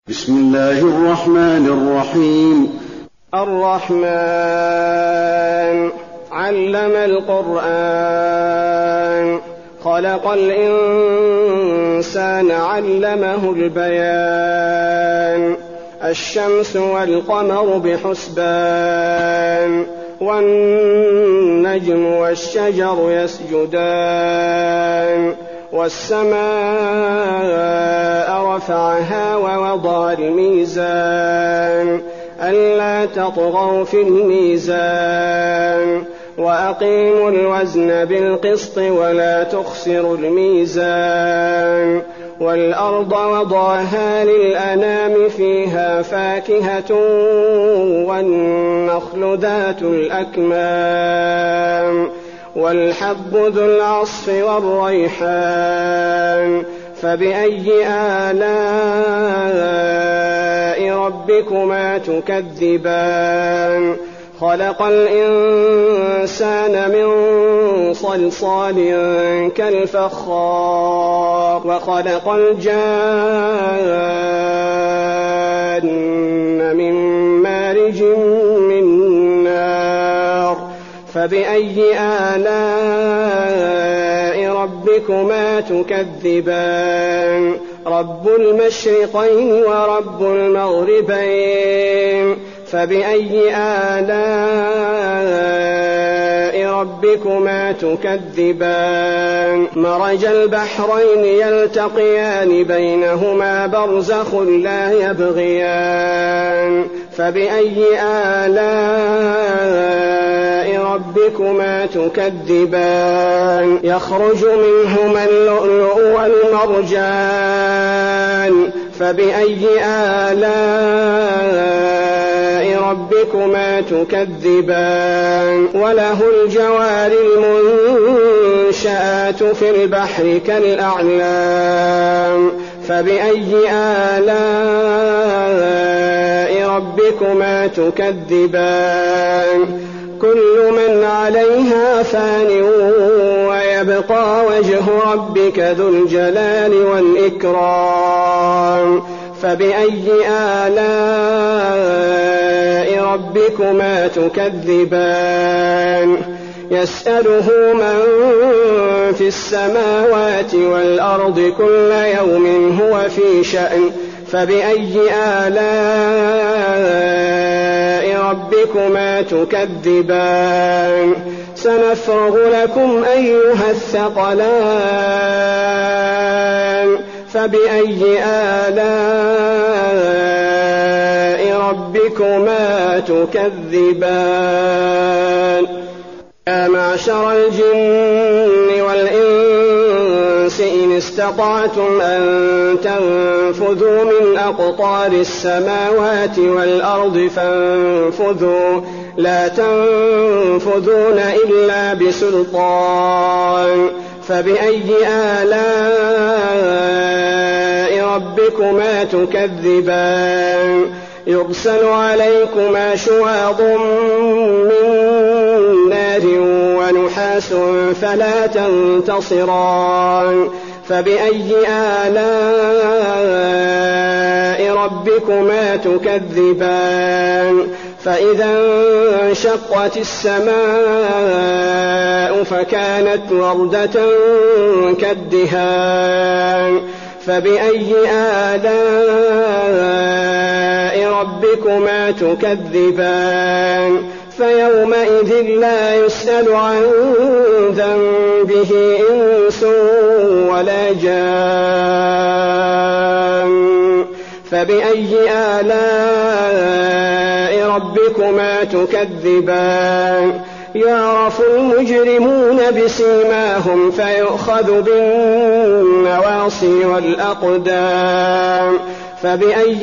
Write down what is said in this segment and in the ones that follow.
بسم الله الرحمن الرحيم. الرحمن علم القرآن خلق الإنسان علمه البيان الشمس والقمر بحسبان والنجم والشجر يسجدان والسماء رفعها ووضع الميزان ألا تطغوا في الميزان وأقيموا الوزن بالقسط ولا تخسروا الميزان والأرض وضعها للأنام فيها فاكهة والنخل ذات الأكمام والحب ذو العصف والريحان فبأي آلاء ربكما تكذبان خلق الإنسان من صلصال كالفخار وخلق الجان من مارج من نار فبأي آلاء ربكما تكذبان رب المشرقين ورب المغربين فبأي آلاء ربكما تكذبان مرج البحرين يلتقيان بينهما برزخ لا يبغيان فبأي آلاء ربكما تكذبان يخرج منهما اللؤلؤ والمرجان فبأي آلاء ربكما تكذبان وله الجوار المنشآت في البحر كالأعلام فبأي آلاء ربكما تكذبان كل من عليها فان ويبقى وجه ربك ذو الجلال والإكرام فبأي آلاء ربكما تكذبان يسأله من في السماوات والأرض كل يوم هو في شأن فبأي آلاء ربكما تكذبان سنفرغ لكم أيها الثقلان فبأي آلاء ربكما تكذبان يا معشر الجن والإنس إن استطعتم أن تنفذوا من أقطار السماوات والأرض فانفذوا لا تنفذون إلا بسلطان فبأي آلاء ربكما تكذبان يرسل عليكما شواظ من نار ونحاس فلا تنتصران فبأي آلاء ربكما تكذبان فإذا انشقت السماء فكانت وردة كالدهان فبأي آلاء ربكما تكذبان فيومئذ لا يسأل عن ذنبه إنس ولا جان فبأي آلاء ربكما تكذبان يعرف المجرمون بسيماهم فيؤخذ بالنواصي والأقدام فبأي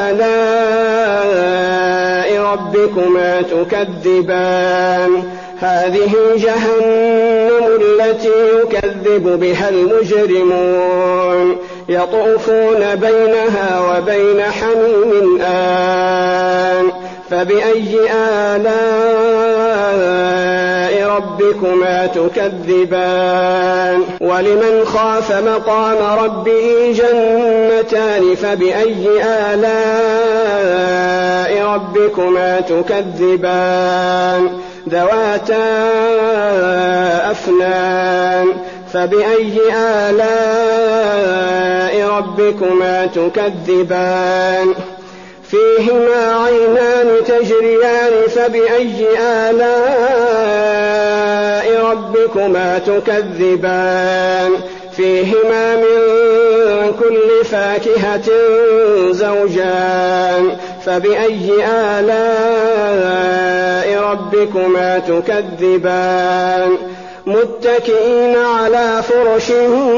آلاء ربكما تكذبان هذه جهنم التي يكذب بها المجرمون يطوفون بينها وبين حميم آن فبأي آلاء ربكما تكذبان ولمن خاف مقام ربه جنتان فبأي آلاء ربكما تكذبان ذواتا أفنان فبأي آلاء ربكما تكذبان فيهما عينان تجريان فبأي آلاء ربكما تكذبان فيهما من كل فاكهة زوجان فبأي آلاء ربكما تكذبان متكئين على فرش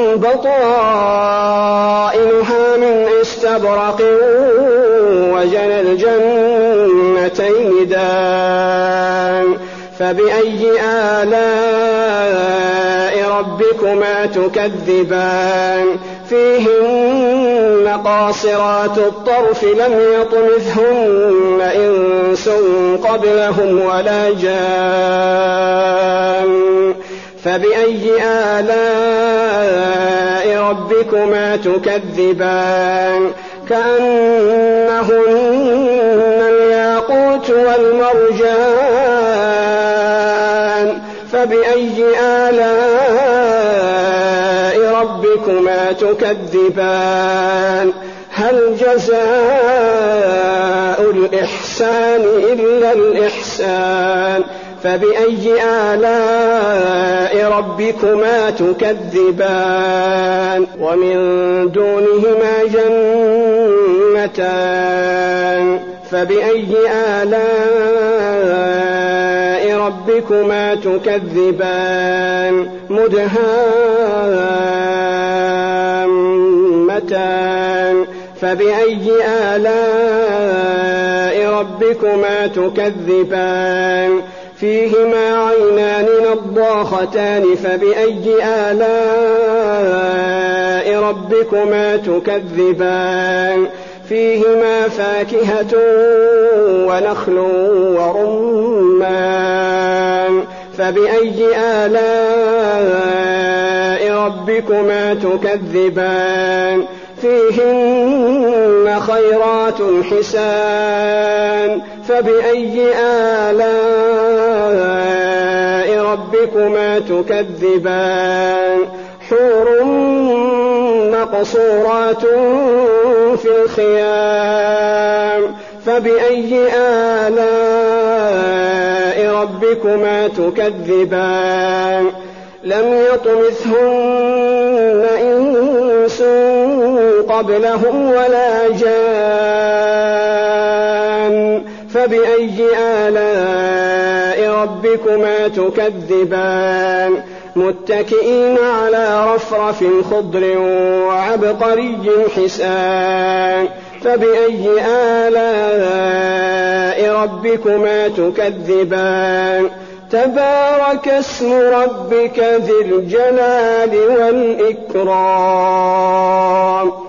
بطائنها من استبرق وجنى الجنتين دان فبأي آلاء ربكما تكذبان فيهن قاصرات الطرف لم يطمثهن إنس قبلهم ولا جان فبأي آلاء ربكما تكذبان كأنهن الياقوت والمرجان فبأي آلاء ربكما تكذبان هل جزاء الإحسان إلا الإحسان فبأي آلاء ربكما تكذبان ومن دونهما جنتان فبأي آلاء ربكما تكذبان مدهامتان فبأي آلاء ربكما تكذبان فيهما عينان نضاختان فبأي آلاء ربكما تكذبان فيهما فاكهة ونخل ورمان فبأي آلاء ربكما تكذبان فيهن خيرات حسان فبأي آلاء ربكما تكذبان حور مقصورات في الخيام فبأي آلاء ربكما تكذبان لم يطمثهن إنس قبلهم ولا جان فبأي آلاء ربكما تكذبان متكئين على رفرف خضر وعبقري حسان فبأي آلاء ربكما تكذبان تبارك اسم ربك ذي الجلال والإكرام